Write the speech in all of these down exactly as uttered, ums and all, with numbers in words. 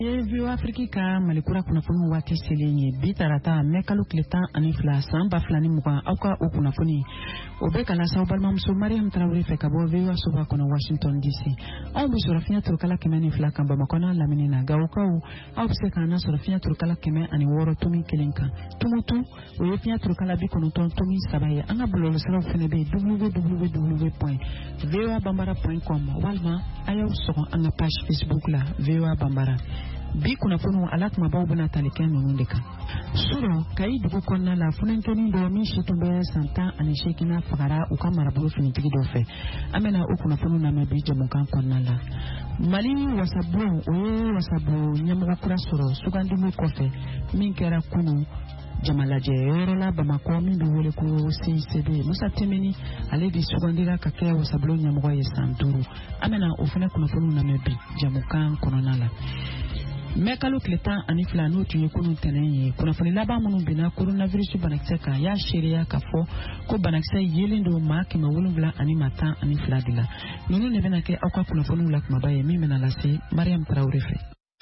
Vio Afrika malikura kunafuni wake selenye bitarata mekalu kletan ani fla samba flani muka auka ukunafuni obeka la sa balma muso Mariam Traoré fe kabo vio soba kono Washington D C au bi sorafina turkala kemeni fla kamba makona lamini na gauka au biseka na sorafina turkala keme ani woro tumi kelenka tumutu oyefina turkala bi kono ton tumi sabaye anga bulolo sala fene be w w w point v o a bambara point com walma ayaw soko anga page Facebook la V O A Bambara bi kuna funu alat mababu na taliken nundeka suro kai dugu konna la funankeni do mi shitumbe santa ani shekina fagara ukamara bulu finitigi do fe amena ukuna funu na mabi jamukan konna la mali wasabu oye wasabu nyamuga kura suro sugandi mu kofe min kera kunu jamalaje yorola bamako min bi wole ko C C B musa temeni ale di sugandira kake wasabu nyamuga yesanturu amena ufuna kuna funu na mabi jamukan konna la mekalo kletan ani flano tuye kunu tenenye kuna fani laba munu bina coronavirus banakse ka ya sheria kafo ko banakse yelindo ma kima wulungla ani mata ani fladila nunu ne bena ke akwa kuna fonu la kuma baye mi mena lase Mariam Traoré fe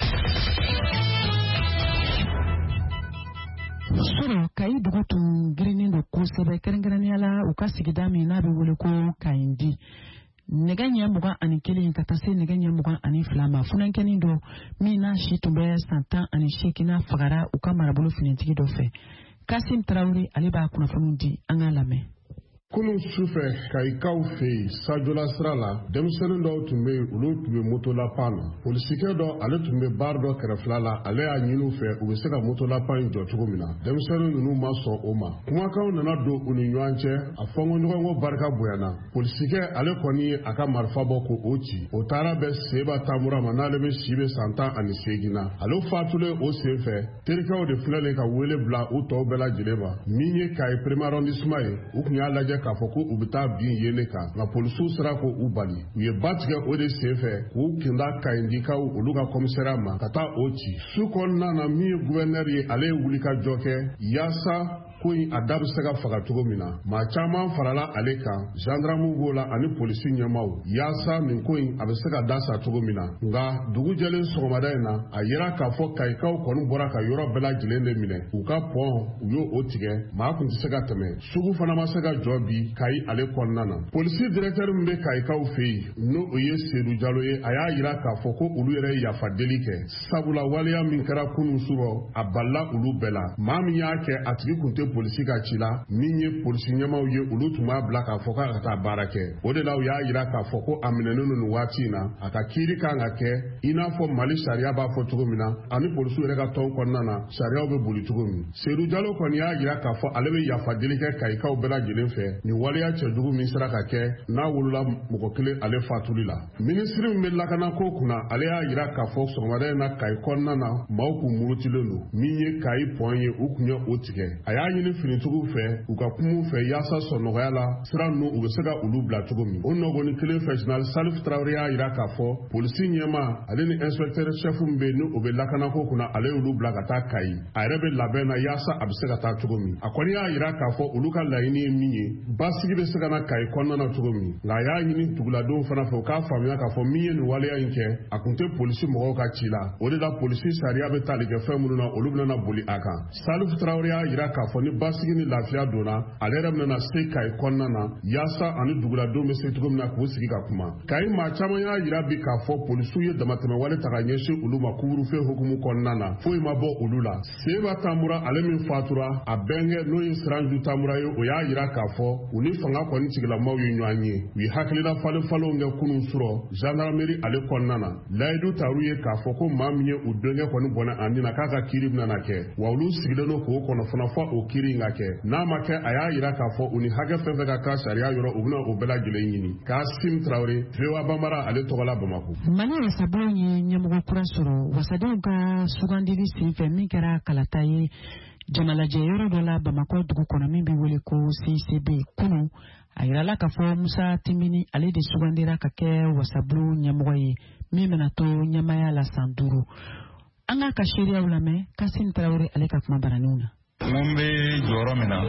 suro kai dugutu grinindo ko sebe kerengerani ala ukasigidami na be wole ko kaindi neganya muga ani kili katase neganya muga ani flama funankeni do mina shitumbe santa ani shekina fagara ukamara bulu finitigi do fe Kasim Traoré aliba kuna funundi angalame Kunu sufe kaikaw fe sajola srala demsenen do tumbe ulo tumbe moto la pana polisike do ale tumbe bardo kreflala ale anyinu fe ubeseka moto la pan jo tugumina demsenen nu maso oma kuma kaw nana do uninwanche afongo nyongo barka boyana polisike ale koni aka marfa boko ochi otara be seba tamura manale be shibe santa ani segina alo fatule o sefe terikaw de flele ka wele bla uto bela jireba minye kai premier arrondissement ukunya laje kafoko ubita bin yeleka na polisu sera ko ubali ye batge ode sefe ku kinda kaindika uluga komisera ma kata ochi sukon na na mi gouverneur ye ale wulika joke yasa kuin adabu sega faga tugo mina ma chama farala aleka gendarme gola ani polisi nyamaw yasa min kuin abesega dasa tugo mina nga dugu jelen sogomadaina ayira kafo kaikaw konu bora ka yoro bela jilende mine uka pon uyo otige ma kun sega teme sugu fana ma sega jobi kai ale konnana polisi directeur mbe kaikaw fe no oye sedu jaloye aya yira kafo ko ulu yere ya fadelike sabula waliya min kara kunu suro aballa ulu bela mami yake atigi kunte polisi ka chila minye polisi nyamaw ye ulu tuma bla ka foka ata barake ode law ya yira ka foko aminenu no watina aka kiri kanga ke ina fo mali sharia ba fo tugumina ani polisi reka ton konnana sharia be buli tugumi sedu jalo kon ya yira ka fo alebe ya fadelike kaikaw bela jilen fe ni waliya chedugu misra ka ke na wulula mukokile ale fatulila ministri mbela kana ko kuna ale ya yira ka fo somare na kai konnana mawku murutilelu minye kai ponye ukunya otige aya nyini finitugu fe ukakumu fe yasa sonogala siranu ubesega ulu bla tugumi onogo ni kile festival Salif Traoré ya yira ka fo polisi nyema ale ni inspecteur chef mbenu obela kana ko kuna ale ulu bla kata kai arebe labena yasa abesega ta tugumi akoni ya yira ka fo uluka laini minye basigi besega na kai konna na tugumi la ya nyini tugula do fana fo ka famia ka fo minye ni wale ya inke akunte polisi mo ka chila ode da polisi sharia be talige femunu na olubna na boli aka Salif Traoré ya yira ka fo ni basigi ni lafia dona alere mena se kai konna na yasa ani dugula do me se tugum na ko sigi ka kuma kai ma chama ya yira bi ka fo polisu ye damateme wale takanyeshe uluma kuru fe hukumu konna na fo ma bo ulula seba tamura ale min fatura abenge no yisranju tamura yo o ya yira ka fo uni fanga ko ni tigila maw yu nyanye wi hakilina falo falo nge kunu suro gendarmerie ale konna na laidu taruye ka fo ko mamye udenge ko ni bona andina kaka kiribna na ke wawlu sigileno ko ko no fana fo o kiri ngake na make aya yira ka fo uni hage fefe ka ka sharia yoro ubuna obela gile nyini Kasim Traoré V O A Bambara ale togola Bamako mani wasabonye nyamugo kurasoro wasadonga sugandiri sife mikera kalataye jamalaje yoro dola Bamako dugu kona mimbi wole ko C C B kunu ayirala ka fo Musa Timini ale de sugandira ka ke wasablu nyamugo ye mimena to nyamaya la sanduru anga ka sheria ulame Kasim Traoré ale ka kuma baranuna Mumbe joro mina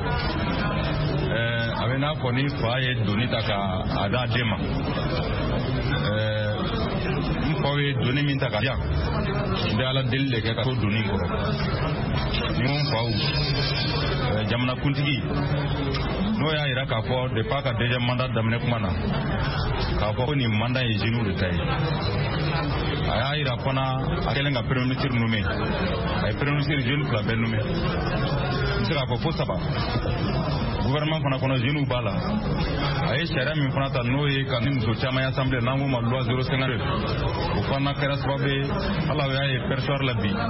eh avena koni faye donita ka ada dema eh fo ye doni min ta ka diyan n bɛ ala deli de kɛ ka to doni kɔrɔ ni mun faw jamana kuntigi n'o y'a yira k'a fɔ depuis a ka deuxième mandat daminɛ kuma na k'a fɔ ko nin mandat ye jeunes de ta ye a y'a yira fana a kɛlen ka premier ministre nommé a ye premier ministre jeune fila bɛɛ nommé n se k'a fɔ fo saba gouvernement fana kɔnɔ jeunes b'a la a ye sariya min fana ta n'o ye ka ni muso caman ye assemblée n'an ko ma loi zéro cinquante-deux o fana kɛra sababu ye ala y'a ye perchoir la bi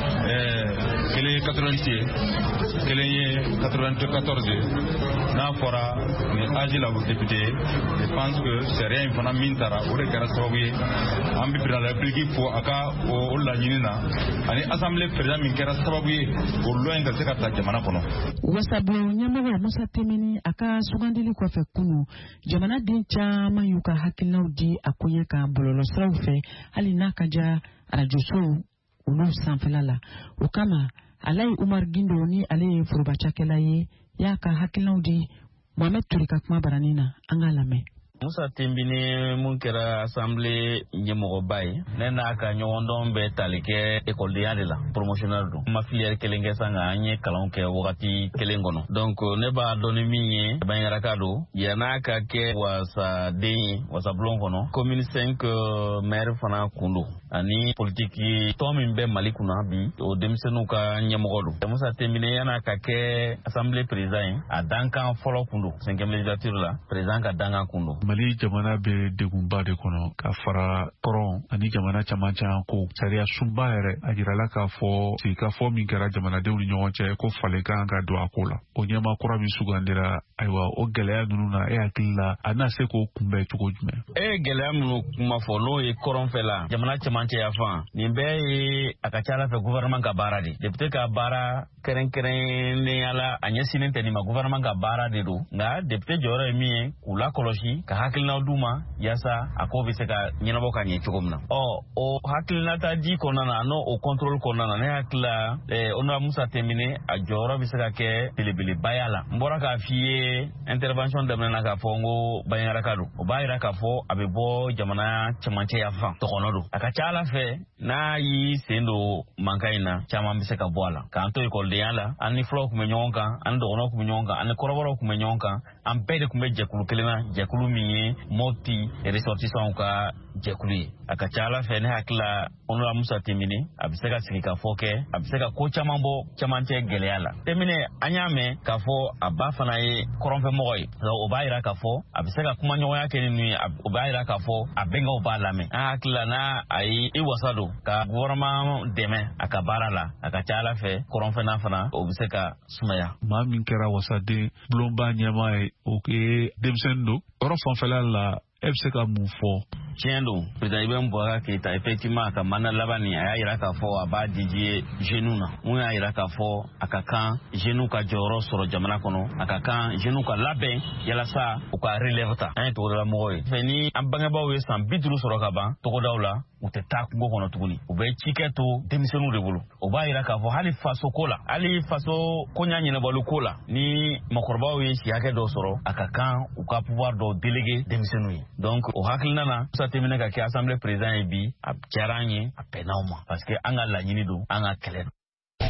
kelen ye quatre-vingt-six ye kelen ye quatre-vingt-quatorze ye n'a fɔra ni âge la député je pense que sariya in fana min taara o de kɛra sababu ye an bɛ président de la république fo a ka o laɲini na ani assemblée président min kɛra sababu ye o loi in ka se ka ta jamana kɔnɔ. Wasabu ɲɛmɔgɔ Musa Temini a ka sugandili kɔfɛ kunu jamanaden caman y'u ka hakilinaw di a ko ɲɛ kan bɔlɔlɔsiraw fɛ hali n'a ka ja arajosow olu sanfɛla la o kama Alayi Umar Gindo ni ale ye forobacakɛla ye y'a ka hakilinaw di Mohamed Ture ka kuma barani na an ka lamɛn. Musa Tembini mun kɛra assemblée ɲɛmɔgɔba ye ne n'a ka ɲɔgɔndɔn bɛ tali kɛ écoledenya de la promotionnel don ma filière kelen kɛ san an ye kalan kɛ wagati kelen kɔnɔ donc ne b'a dɔn ni min ye Banyaraka don yan'a ka kɛ wasaden ye wasabulon kɔnɔ commune cinq maire fana kun don ani politique tɔn min bɛ Mali kunna bi o denmisɛnninw ka ɲɛmɔgɔ don Musa Tembini yan'a ka kɛ assemblée président ye a dankan fɔlɔ kun don cinquième législature la président ka dankan kun don. Mali jamana bɛ degunba de kɔnɔ ka fara kɔrɔn ani jamana caman caman ko sariya sunba yɛrɛ a jirala k'a fɔ sigikafɔ min kɛra jamanadenw ni ɲɔgɔn cɛ ko falen kan ka don a ko la o ɲɛma kura min sugandira ayiwa o gɛlɛya ninnu na e hakili la a na se k'o kunbɛn cogo jumɛn. E gɛlɛya minnu kuma fɔ n'o ye kɔrɔnfɛ la jamana caman cɛ yafan nin bɛɛ ye a ka ca ala fɛ gouvernement ka baara de député ka baara kɛrɛnkɛrɛnnenya la a ɲɛsinnen tɛ nin ma gouvernement ka baara de don nka député jɔyɔrɔ ye min ye k'u lakɔlɔsi ka hakilinaw d'u ma yasa a ko bɛ se ka ɲɛnabɔ ka ɲɛ cogo min na ɔ o hakilinata di kɔnɔna na n'o o contrôle kɔnɔna na ne hakilila Honorable Musa Tembini a jɔyɔrɔ bɛ se ka kɛ belebeleba y'a la n bɔra k'a f'i ye intervention daminɛna k'a fɔ n ko Banyaraka don o b'a yira k'a fɔ a bɛ bɔ jamana cɛmancɛ yafan tɔgɔnɔ don a ka ca ala fɛ n'a y'i sen don mankan in na caman bɛ se ka bɔ a la k'an to écoledenya la an ni fulaw tun bɛ ɲɔgɔn kan an ni dɔgɔnɔw tun bɛ ɲɔgɔn kan an ni kɔrɔbɔrɔw tun bɛ ɲɔgɔn kan an bɛɛ de tun bɛ jɛkulu kelen na jɛkulu min ye Mopti ressortissants ka jɛkulu ye a ka ca ala fɛ ne hakilila Honorable Musa Tembini a bɛ se ka sigi ka fɔ kɛ a bɛ se ka ko caman bɔ camancɛ gɛlɛya la Tembini an y'a mɛn k'a fɔ a ba fana ye kɔrɔnfɛmɔgɔ ye o b'a yira k'a fɔ a bɛ se ka kuma ɲɔgɔnya kɛ ni ninnu ye o b'a yira k'a fɔ a bɛnkɛw b'a lamɛn an hakilila n'a a ye i wasa don ka gouvernement dɛmɛ a ka baara la a ka ca ala fɛ kɔrɔnfɛna fana o bɛ se ka sumaya. Maa min kɛra wasaden bulonba ɲɛmaa ye o ye denmisɛnnin don yɔrɔ fanfɛla la e bɛ se ka mun fɔ. Tiɲɛ don président Ibrahim Boubacar Keïta effectivement a ka mandat laban nin a y'a yira k'a fɔ a b'a dédié jeunes na mun y'a yira k'a fɔ a ka kan jeunes ka jɔyɔrɔ sɔrɔ jamana kɔnɔ a ka kan jeunes ka labɛn yalasa u ka relève ta an ye togodala ye fɛ ni an bangebaaw ye san bi duuru sɔrɔ ka ban togodaw la u tɛ taa kungo kɔnɔ tuguni u bɛ cikɛ to denmisɛnninw de bolo o b'a yira k'a fɔ hali faso ko la hali faso koɲa ɲɛnabɔli ko la ni mɔgɔkɔrɔbaw ye si hakɛ dɔ sɔrɔ a ka kan u ka pouvoir dɔ délégué denmisɛnninw ye donc o hakilina na Musa Tembini ka kɛ assemblée président ye bi a diyara an ye a bɛnna anw ma parce que an ka laɲini don an ka kɛlɛ don.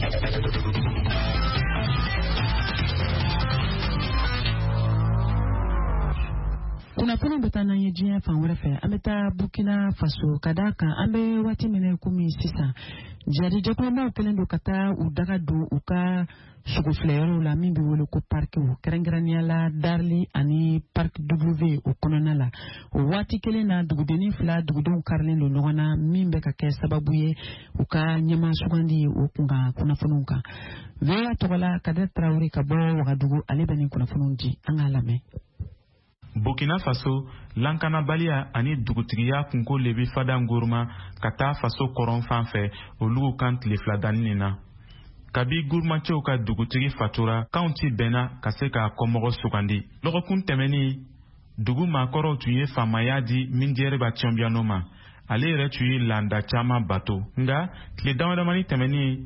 kunnafoni bɛ taa n'an ye diɲɛ fan wɛrɛ fɛ an bɛ taa Burkina Faso ka d'a kan an bɛ waati min komi sisan jadijɛkulumaw kɛlen don ka taa u daga don u ka sogofilɛyɔrɔw la min bɛ wele ko parkiw kɛrɛnkɛrɛnnenya la Darli ani Parc W o kɔnɔna la o waati kelen na dugudennin fila dugudenw karilen don ɲɔgɔn na min bɛ ka kɛ sababu ye u ka ɲɛmaa sugandi o kun kan kunnafoniw kan V O A tɔgɔ la Kader Traoré ka bɔ Wagadugu ale bɛ nin kunnafoniw di an k'a lamɛn. Burkina Faso lankanabaliya ani dugutigiya kunko lebi fada nguruma ka taa faso kɔrɔn fan fɛ olu kan tile fila danni na kabi gurumacɛw ka dugutigi fatura kanw ti bɛnna ka se ka kɔmɔgɔ sugandi lɔgɔkun tɛmɛni dugu maakɔrɔw tun ye faamaya di Mindjeriba Tchombiano ma ale yɛrɛ tun ye landa caman bato nga tile damadamani tɛmɛni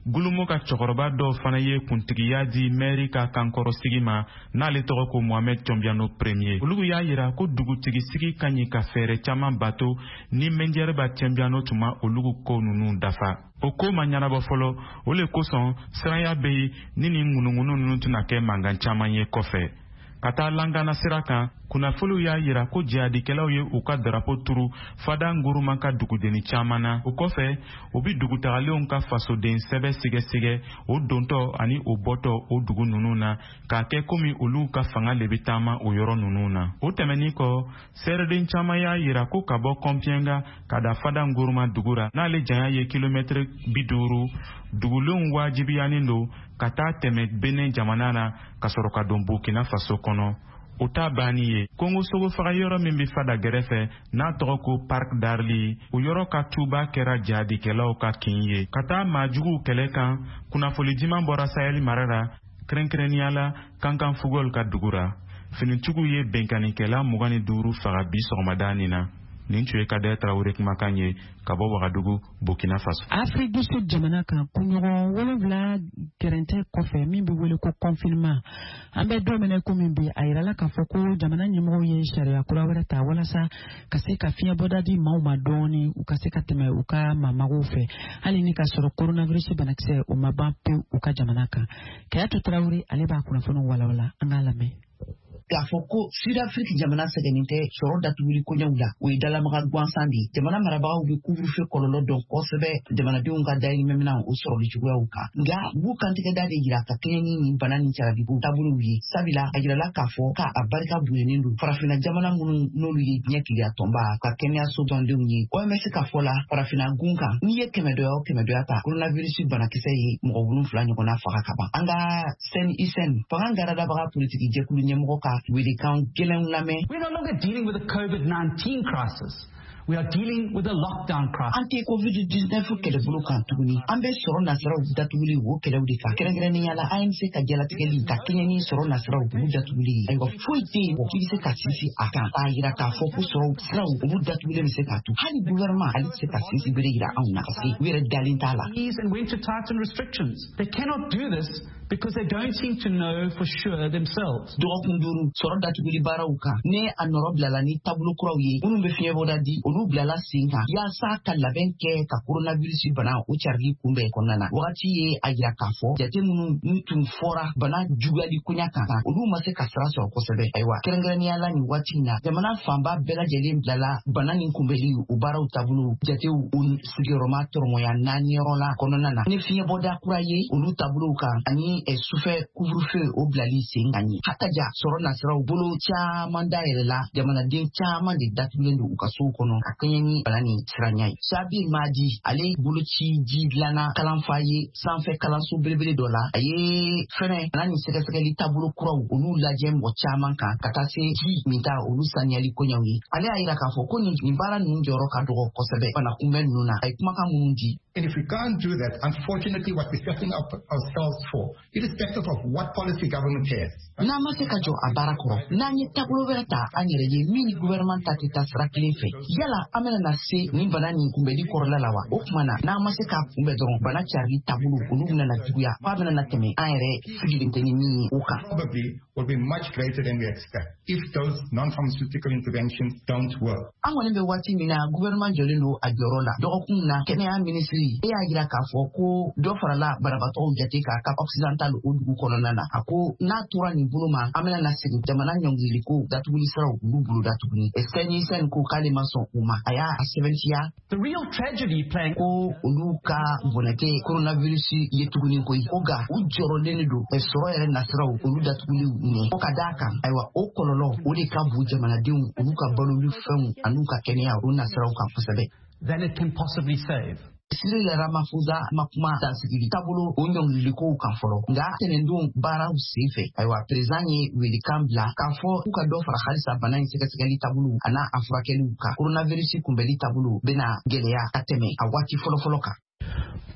Gulumo ka cɛkɔrɔba dɔw fana ye kuntigiya di maire ka kankɔrɔsigi ma n'ale tɔgɔ ko Mohamed Chombiano Premier. Olu y'a yira ko dugutigi sigi ka ɲi ka fɛɛrɛ caman bato ni Menjɛrɛba Chombiano tuma olu ko ninnu dafa. O ko ma ɲanabɔ fɔlɔ, o le kosɔn siranya bɛ yen ni nin ŋunuŋunu ninnu tɛna kɛ mankan caman ye kɔfɛ. Ka taa Langana sira kan, kunnafoniw y'a yira ko jihadikɛlaw ye u ka darapo turu Fada Nguruma ka dugudeni caman na. O kɔfɛ, u bi dugutagalenw ka fasoden sɛbɛ sigasɛgɛ o dontɔ ani o bɔtɔ o dugu ninnu na k'a kɛ komi olu ka fanga le bi taama o yɔrɔ ninnu na. O tɛmɛnin kɔ, sɛrɛden caman y'a yira ko ka bɔ Kɔnpiɛnga ka da Fada Nguruma dugu ra n'ale janya ye kilomɛtiri bi duuru, dugulenw wajibiyanin don ka taa tɛmɛ Benin jamana na ka sɔrɔ ka don Burkina Faso kɔnɔ. O ta banni ye Kongo sogo faga yɔrɔ min bi Fada gɛrɛfɛ n'a tɔgɔ ko Parc Darli, o yɔrɔ ka tuba kɛra jihadikɛlaw ka kin ye. Ka taa maajuguw kɛlɛ kan, kunnafoni diman bɔra Sahel mara la, kɛrɛnkɛrɛnnenya la Kankan Fugol ka dugu ra. Finitigiw ye bɛnkanikɛla mugan ni duuru faga bi sɔgɔmada nin na. Nin tun ye Kader Traoré kumakan ye ka bɔ Wagadugu, Burkina Faso. Afrique du Sud jamana kan kunɲɔgɔn wolonwula gɛrɛntɛ kɔfɛ min bɛ wele ko confinement. An bɛ don min ko min bɛ a yirala k'a fɔ ko jamana ɲɛmɔgɔw ye sariya kura wɛrɛ ta walasa ka se ka fiɲɛbɔda di maaw ma dɔɔni u ka se ka tɛmɛ u ka maamagaw fɛ hali ni ka sɔrɔ coronavirus banakisɛ o ma ban pewu u ka jamana kan. Kayatou Traoré ale b'a kunnafoni walawala an k'a lamɛn. K'a fɔ ko Sud-Afrique jamana sɛgɛnnen tɛ sɔrɔ datuguli koɲɛw la o ye dalamaga gansan de ye. Jamana marabagaw bɛ couvre-feu kɔlɔlɔ dɔn kosɛbɛ jamanadenw ka dahirimɛminɛw o sɔrɔli cogoyaw kan. Nka u b'u kantigɛda de yira ka kɛɲɛ ni nin bana ni caradibu taabolow ye. Sabula a yirala k'a fɔ k'a a barika bonyanen don farafina jamana minnu n'olu ye diɲɛ kiliya tɔnba ka kɛnɛyaso dɔndenw ye. O M S ka fɔ la farafina gun kan n'i ye kɛmɛ dɔya o kɛmɛ dɔya ta coronavirus banakisɛ ye mɔgɔ wolonfila ɲɔgɔnna faga ka ban. An ka Sen Isen fanga garadabaga politiki jɛkulu ɲɛmɔgɔ ka We're no longer dealing with a COVID nineteen crisis. We are dealing with a lockdown crisis. Anti COVID nineteen kɛlɛbolo kan tuguni an bɛ sɔrɔ nasiraw datuguli o kɛlɛw de kan kɛrɛnkɛrɛnnenya la A N C ka jalatigɛli ka kɛɲɛ ni sɔrɔ nasiraw olu datuguli ayiwa foyi tɛ yen k'i bɛ se ka sinsin a kan a yira k'a fɔ ko sɔrɔ siraw olu datugulen bɛ se k'a to hali gouvernement ale tɛ se ka sinsin bere yira anw na parce que u yɛrɛ dalen t'a la. And when to tighten restrictions, they cannot do this because they don't seem to know for sure themselves. Dɔgɔkun duuru sɔrɔ datuguli baaraw kan ne a nɔrɔ bilala ni taabolo kuraw ye minnu bɛ fiɲɛbɔda di olu bilala sen kan yaasa ka labɛn kɛ ka coronavirus bana o carili kunbɛn kɔnɔna na wagati ye a yira k'a fɔ jate minnu n'u tun fɔra bana juguyali koɲa kan kan olu ma se ka sira sɔrɔ kosɛbɛ ayiwa kɛrɛnkɛrɛnnenya la nin waati in na jamana fanba bɛɛ lajɛlen bilala bana nin kunbɛli o baaraw taabolo jatew o sigiyɔrɔma tɔrɔmɔya naani yɔrɔ la kɔnɔna na ni fiɲɛbɔda kura ye olu taabolow kan ani sufɛ couvre-feu o bilali sen kan ye hataja sɔrɔ nasiraw bolo caman dayɛlɛ la jamanaden caman de datugulen don u ka sow kɔnɔ ka kɛɲɛ ni bana ni siranya ye. Sabi Madi ale boloci ji dilanna kalanfa ye sanfɛ kalanso belebele dɔ la a ye fɛnɛ bana ni sɛgɛsɛgɛli taabolo kuraw olu lajɛ mɔgɔ caman kan ka taa se ji min ta olu saniyali koɲɛw ye. Ale y'a yira k'a fɔ ko nin baara ninnu jɔyɔrɔ ka dɔgɔ kosɛbɛ bana kunbɛn ninnu na a ye kumakan minnu di. And if we can't do that, unfortunately, what we're setting up ourselves for, irrespective of what policy government has. N'a ma se ka jɔ a baara kɔrɔ n'an ye taabolo wɛrɛ ta an yɛrɛ ye min ni gouvernement ta tɛ taa sira kelen fɛ yala an bɛna na se nin bana nin kunbɛli kɔrɔla la wa o tuma na n'an ma se k'a kunbɛn dɔrɔn bana carili taabolo olu bɛna na juguya f'a bɛna na tɛmɛ an yɛrɛ sigilen tɛ ni min ye o kan. Probably will be much greater than we expect if those non-pharmaceutical interventions don't work. An kɔni bɛ waati min na gouvernement jɔlen don a jɔyɔrɔ la dɔgɔkun na kɛnɛya minisiri e y'a yira k'a fɔ ko dɔ farala banabaatɔw jate k'a ka occidental o dugu kɔnɔna na a ko n'a tora nin bolo ma an bɛna na segin jamana ɲɔngiliko datuguli siraw olu bolo datuguni sɛni sɛni ko k'ale ma sɔn o ma a y'a sɛbɛntiya. The real tragedy playing ko olu ka bɔnɛtɛ coronavirus ye tuguni koyi ko ga u jɔrɔlen de don sɔrɔ yɛrɛ nasiraw olu datuguli ɲɛ ko ka d'a kan ayiwa o kɔlɔlɔ o de ka bon jamanadenw olu ka baloli fɛnw an'u ka kɛnɛya o nasiraw kan kosɛbɛ. Than it can possibly save. Cyril Ramaphosa ma kuma dansigili taabolo o ɲɔngirikow kan fɔlɔ nka tɛnɛndon baaraw sen fɛ ayiwa perezan ye welekan bila k'a fɔ k'u ka dɔ fara halisa bana in sɛgɛsɛgɛli taabolo a n'a a furakɛliw kan coronavirus kunbɛli taabolo bɛna gɛlɛya ka tɛmɛ a waati fɔlɔfɔlɔ kan.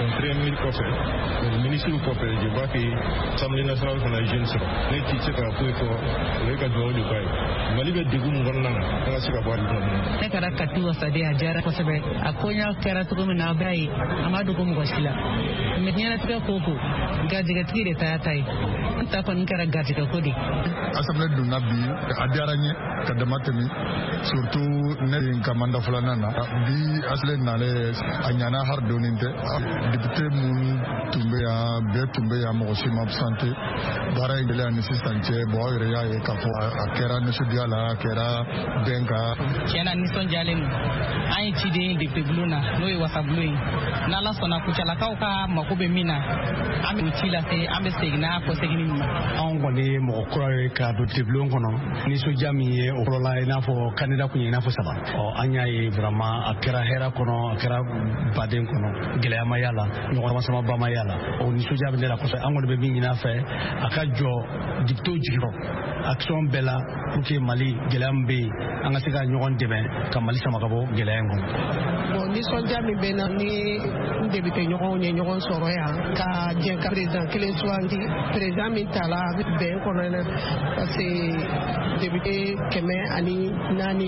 donc premier ministre kɔfɛ ministre kɔfɛ je vois que assemblée nationale fana ye jeune sɔrɔ ne ti se ka foyi fɔ o ye ka dugawu de k'a ye mali bɛ degun mun kɔnɔna na an ka se ka bɔ a la ne kɛra kati wasade a diyara kosɛbɛ a koɲa kɛra cogo min na a b'a ye a ma dogo mɔgɔ si la mɛ diɲɛlatigɛ ko ko garijɛgɛtigi de ta y'a ta ye n ta kɔni kɛra garijɛgɛ ko de assemblée donna bi a diyara n ye ka dama tɛmɛ surtout ne ye n ka manda filanan na bi assemblée nalen a ɲana hari dɔɔnin tɛ député minnu tun bɛ yan bɛɛ tun bɛ yan mɔgɔ si ma absente baara in gɛlɛya ni sisan cɛ bon aw yɛrɛ y'a ye k'a fɔ a kɛra nisɔndiya la a kɛra bɛn kan tiɲɛna nisɔndiyalen don an ye ciden ye député bulon na n'o ye wasabulon ye n'ala sɔnna kucalakaw ka mako bɛ min na an bɛ ci lase an bɛ segin n'a kɔ segin min ma anw kɔni ye mɔgɔ kura ye ka don député bulon kɔnɔ nisɔndiya min ye o fɔlɔla i n'a fɔ candidat kun ye i n'a fɔ saba ɔ an y'a ye vraiment a kɛra hɛrɛ kɔnɔ a kɛra baden kɔnɔ gɛlɛya ma y'a la ɲɔgɔn sama ba ma y'a la o nisɔndiya bɛ ne la kosɛbɛ an kɔni bɛ min ɲini a fɛ a ka jɔ député jigiyɔrɔ action bɛɛ la pour que mali gɛlɛya min bɛ yen an ka se ka ɲɔgɔn dɛmɛ ka mali sama ka bɔ gɛlɛya in kɔnɔ. bon nisɔndiya min bɛ na ni n député ɲɔgɔnw ye ɲɔgɔn sɔrɔ yan ka jɛ ka président kelen sugandi président min tala a bɛ bɛn kɔnɔ parce que député kɛmɛ ani naani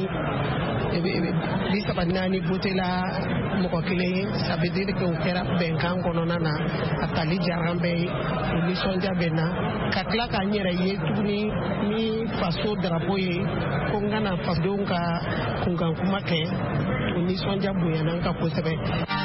bi saba naani voté la mɔgɔ kelen ye ça veut dire que o kɛra bɛnkan kɔnɔna na a tali diyara an bɛɛ ye o nisɔndiya bɛ na ka tila k'an yɛrɛ ye tuguni ni faso darapo ye ko n kana fasodenw ka kunkan kuma kɛ o nisɔndiya bonyana n kan kosɛbɛ.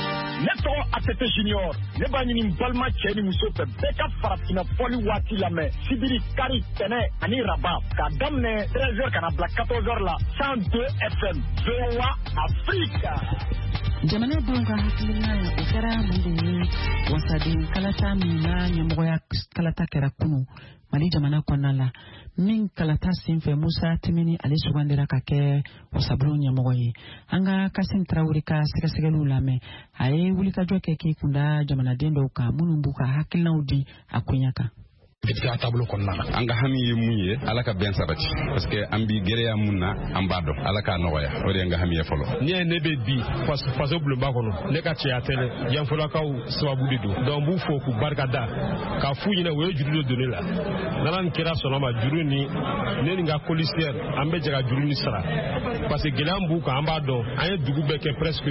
ne tɔgɔ atete junior ne b'a ɲini n balima cɛ ni muso fɛ bɛɛ ka farafinna fɔli waati lamɛn sibiri kari tɛnɛ ani raba k'a daminɛ treize heures ka na bila quatorze heures la cent deux F M V O A Afrique. jamanadenw ka hakilina o kɛra mun de ye wasaden kalata min na ɲɛmɔgɔya kalata kɛra kunu mali jamana kɔnɔna la min kalata senfɛ musa timini ale sugandira ka kɛ wasabulon ɲɛmɔgɔ ye an ka kasim tarawele ka sɛgɛsɛgɛliw lamɛn a ye wulikajɔ kɛ k'i kunda jamanaden dɔw kan minnu b'u ka hakilinaw di a koɲa kan. Depuis à tableau qu'on a an ga hami ye mun ye ala ka ben sabati parce que an bi geleya mun na an ba do ala ka noya o de nga hami ye folo ni ne be bi parce que faso bleu ba kono ne ka tia tele yan fola kaw sababu de do donc bu fo ku barkada ka fu yina we juru do ne la nanan kira sona ma juru ni ne nga policier an be jaga juru ni sara parce que gelam bu ka an ba do an ye dugu be ke presque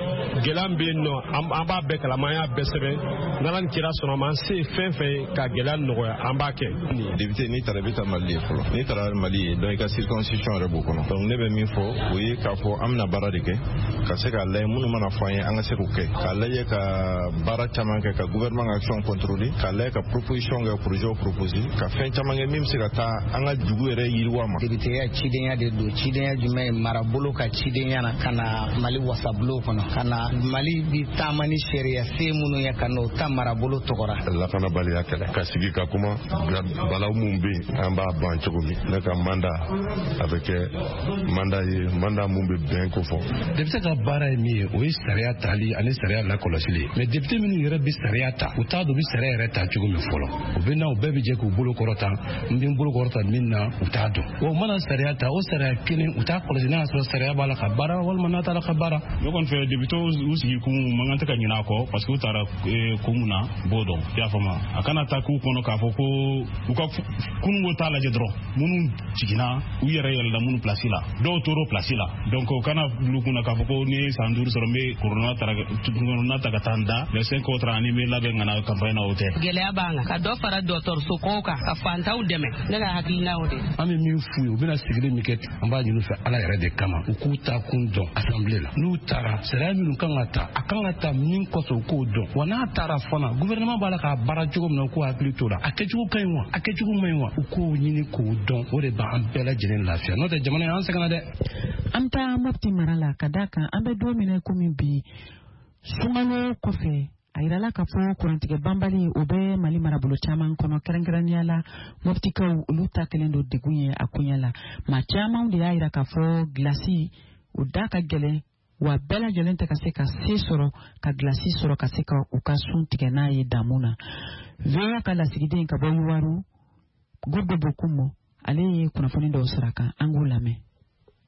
gelam be no an ba be kala ma ya be sebe nanan kira sona ma se fen fe ka gelam no an b'a kɛ député ni taara bɛ taa mali ye fɔlɔ ni taara mali ye donc i ka circonscription yɛrɛ b'o kɔnɔ donc ne bɛ min fɔ o ye k'a fɔ an bɛna baara de kɛ ka se k'a lajɛ minnu mana fɔ an ye an ka se k'o kɛ k'a lajɛ ka baara caman kɛ ka gouvernement ka action contrôler k'a lajɛ ka proposition kɛ projet o proposer ka fɛn caman kɛ min bɛ se ka taa an ka dugu yɛrɛ yiriwa ma. députéya cidenya de don cidenya jumɛn ye marabolo ka cidenya na ka na mali wasabulo kɔnɔ ka na mali bi taama ni sariya se minnu ye ka n'o ta marabolo tɔgɔra. lakanabaliya kɛlɛ ka sigi ka kuma balaw mun bɛ an b'a ban cogo min ne ka manda a bɛ kɛ manda ye manda mun bɛ bɛn ko fɔ. député ka baara ye min ye o ye sariya tali ani sariya lakɔlɔsili mais député minnu yɛrɛ bɛ sariya ta u t'a dɔn u bɛ sariya yɛrɛ ta cogo min fɔlɔ u bɛ na u bɛɛ bɛ jɛ k'u bolo kɔrɔta n bɛ n bolo kɔrɔta min na u t'a dɔn wa u mana sariya ta o sariya kelen u t'a kɔlɔsi n'a y'a sɔrɔ sariya b'a la ka baara walima n'a t'a la ka baara. ne kɔni fɛ député u sigi kun man kan tɛ ka ɲinɛ a kɔ parce que u taara ko mun na b'o dɔn i y'a faamu a kana taa k'u kɔnɔ k'a fɔ ko u ka kununko t'a lajɛ dɔrɔn minnu jiginna u yɛrɛ yɛlɛla minnu place la dɔw tora place la donc o kana bulu kunna k'a fɔ ko ni ye san duuru sɔrɔ n bɛ corona ta ka taa n da les cinq autres ani n bɛ labɛn ka na campagne na o tɛ. gɛlɛya b'an kan ka dɔ fara dɔgɔtɔrɔso kow kan ka fantanw dɛmɛ ne ka hakilina o de. an bɛ min f'u ye u bɛna sigili min kɛ an b'a ɲini u fɛ ala yɛrɛ de kama u k'u ta kun dɔn assemblée la n'u taara sariya minnu kan ka ta a kan ka ta min kɔsɔn u k'o dɔn wa n'a taara fana gouvernement b'a la k'a baara cogo min na u k'u hakili t'o la a kɛcogo ka ɲi wa a kɛcogo man ɲi wa u k'o ɲini k'o dɔn o de b'an bɛɛ lajɛlen lafiya n'o tɛ jamana in an sɛgɛnna dɛ. an taa mɔpti mara la ka da kan an bɛ don min na komi bi sunkalo kɔfɛ a yirala k'a fɔ kurantigɛ banbali o bɛ mali marabolo caman kɔnɔ kɛrɛnkɛrɛnnenya la mɔptikaw olu ta kelen don degun ye a koɲɛ la maa caman de y'a yira k'a fɔ gilasi o da ka gɛlɛn wa bɛɛ lajɛlen tɛ ka se ka se sɔrɔ ka gilasi sɔrɔ ka se ka u ka sun tigɛ n'a ye damu na. veya ka lasigiden ka bɔ yuwaru Gordo Bokumo ale ye kunnafoni dɔw sara kan an k'u lamɛn.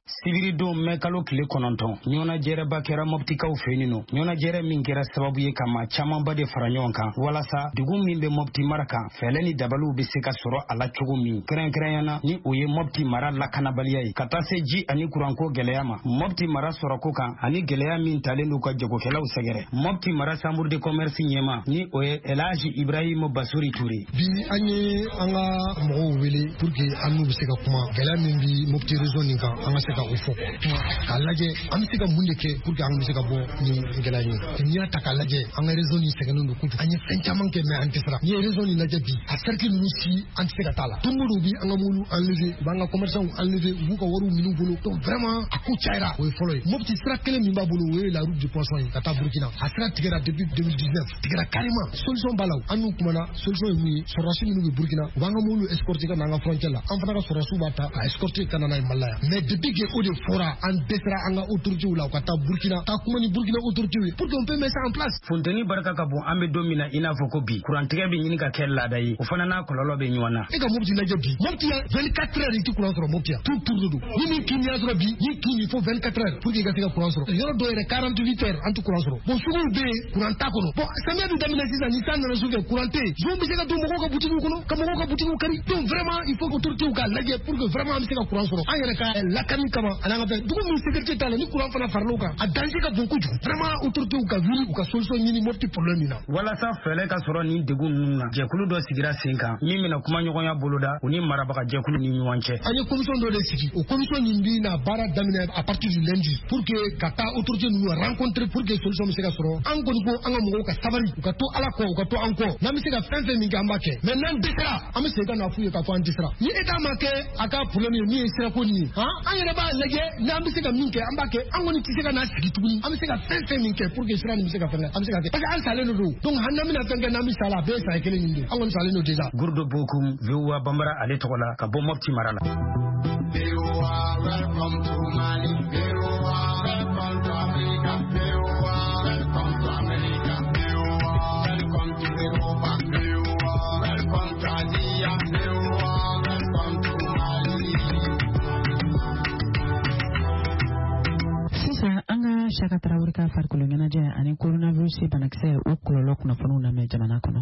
Sibirido mekalo kile kononton nyona jere bakera moptika ufenino nyona jere mingera sababu ye kama chama bade faranyonka wala sa dugu mimbe mopti maraka feleni dabalu biseka soro ala chogo mi kren krenyana ni oye mopti mara lakana baliyai katase ji ani kuranko geleyama mopti mara soro koka ani geleya min talendo ka jago kela usagere mopti mara samur de commerce nyema ni oye Elaji Ibrahim Basuri Touré bi anye anga mo wele pour que anu biseka kuma geleya min bi mopti réseau ninka anga ka ufo kalaje amsika mundeke pour que anga biseka bo ni geleya ni niya takalaje anga réseau ni segano no kutu anye fenchaman ke me antisra ni réseau ni laje bi a cercle ni si antisra tala tumuru bi anga mulu enlever banga commerçant enlever bu ko waru minu bolo donc vraiment aku chaira we follow mopti sra kele mi babulu we la route du poisson kata Burkina asra tigera depuis deux mille dix-neuf tigera carrément solution balaw anu kumana solution yi sorasi minu Burkina banga mulu escorter ka nanga frontière la en fana sorasu bata a escorter kana na malaya mais depuis que au de fora en desra anga autorité la kata Burkina ta kumani Burkina autorité pour qu'on peut mettre ça en place Fonteni baraka ka bon ambe domina ina foko bi kuran tigera bi nyini ka kella dai ufana na kololo be nywana e ka mopti la jabi mopti vingt-quatre heures ti kuran soro mopti tout tour do ni ni kini azro bi ni kini faut vingt-quatre heures pour que ga tiga kuran soro yoro do ere quarante-huit heures antu kuran soro bon sugu be kuran ta kono bon samia du damina sisa ni san na suge kuran te jo bi se ka do mo ko butiku kono ka mo ko butiku kari donc vraiment il faut que autorité ka lage pour que vraiment am se ka kuran soro an yere ka la kami kama alanga fe dugu mi sécurité tala ni kuran fana farlo ka a danger ka bon kuju vraiment autorité ka viri ka solution ni mopti problème na wala sa fele ka soro ni degu nunna jekulu do sigira senka mi mina kuma nyogonya boloda uni marabaka jekulu ni nywanche anye commission do de sigi o commission ni bi na bara damina à partir du lundi pour que kata autorité nous rencontrer pour que solution se ka soro an ko ko an mo ka sabari ka to ala ko ka to anko na mi se ka fenfe mi gamba ke maintenant desra am se ka na fuye ka fo desra ni eta make aka problème ni sera ko ni ha an yere ba lege na mi se ka minke ambake an ko ni ti se ka na sigi tuguni am se ka fenfe mi ke pour que sera ni se ka fenga am se ka parce que an sale no do donc hanna mi na fenga na mi sala be sa kele ni an ko sale no déjà gurdo bokum vewa bambara ale tokola ka bo mopti marala welcome to Mali welcome to Africa welcome to America welcome to Europa welcome to Asia welcome to Mali sisa anga shaka tarawurika farkulu ngana je ani coronavirus banakse o kololo kuna fonu na me jamana kono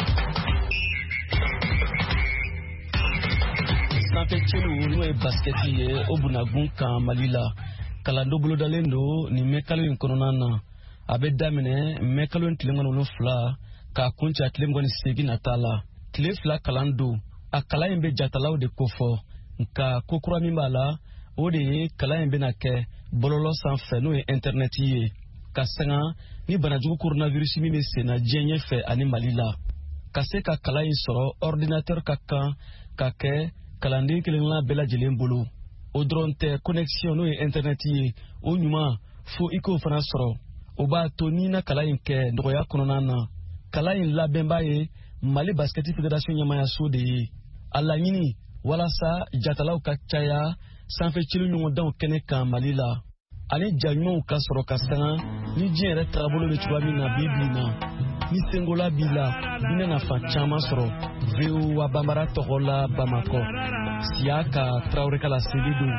sanfɛ celu n'o ye basketi ye o bunagun kan Mali la kalando bolo dalen do ni mɛkalo in kɔnɔna na a bɛ daminɛ mɛkalo in tile wolonwula k'a kuncɛ tile mugan ni seegin nata la tile fila kalan do a kalan in bɛ jatalaw de kofɔ nka ko kura min b'a la o de ye kalan in bɛna kɛ bɔlɔlɔ sanfɛ n'o ye internet ye ka sanga ni banajugu coronavirus min bɛ senna diɲɛ ɲɛfɛ ani Mali la ka se ka kalan in sɔrɔ ordinateur ka kan ka kɛ kalanden kelenna bɛɛ lajɛlen bolo o dɔrɔn tɛ connexion n'o ye internet ye o ɲuman fo i k'o fana sɔrɔ o b'a to n'i na kalan in kɛ nɔgɔya kɔnɔna na kalan in labɛnbaa ye Mali basketi fédération ɲɛmayaso de ye a laɲini walasa jatalaw ka caya sanfɛ celu ɲɔgɔndanw kɛnɛ kan Mali la ani ja ɲumanw ka sɔrɔ ka sanga ni diɲɛ yɛrɛ taabolo bɛ cogoya min na bi bi na ni sengola b'i la i na nafa caman sɔrɔ V O A Bambara tɔgɔ la Bamakɔ Siaka Traoré ka laseli don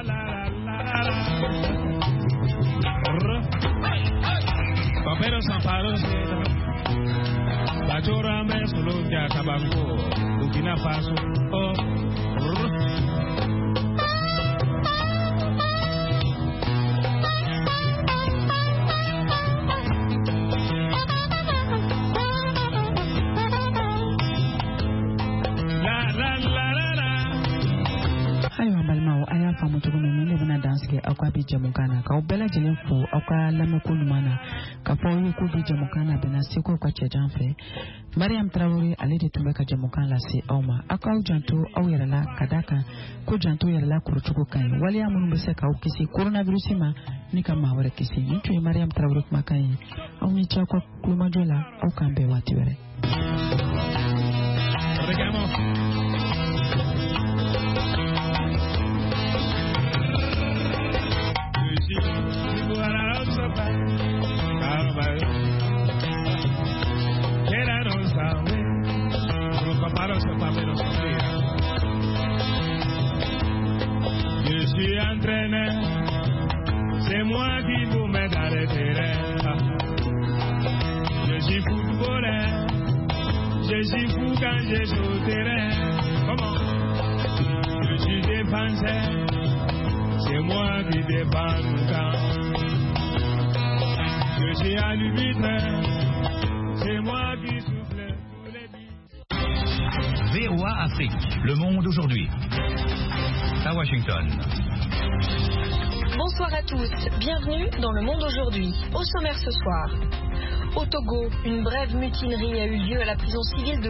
Paperos amparos Bachora me solo ya Cabanco Burkina Faso oh akwa bi jamukana ka obela jelen fo akwa lameko numana ka fo yi ko bi jamukana bena seko kwa chejanfe Mariam Traoré ale de tumbe ka jamukana la si awma akwa janto aw yerala kadaka ko janto yerala kuruchuko kai wali amunu bese ka ukisi coronavirus ma ni kama wale kisi nitu Mariam Traoré kuma kai aw ni chakwa kuma jola au kambe watiwere Je suis entraîné C'est moi qui vous mets dans les terrains. Je suis footballeur. Je suis fou quand je joue au terrain. Comment? Je suis défenseur. C'est moi qui défends mon camp. Je suis à l'arbitre. C'est moi qui souffle tous les billes. V O A Afrique, le monde aujourd'hui. À Washington. Bonsoir à tous, bienvenue dans le monde aujourd'hui. Au sommaire ce soir. Au Togo, une brève mutinerie a eu lieu à la prison civile de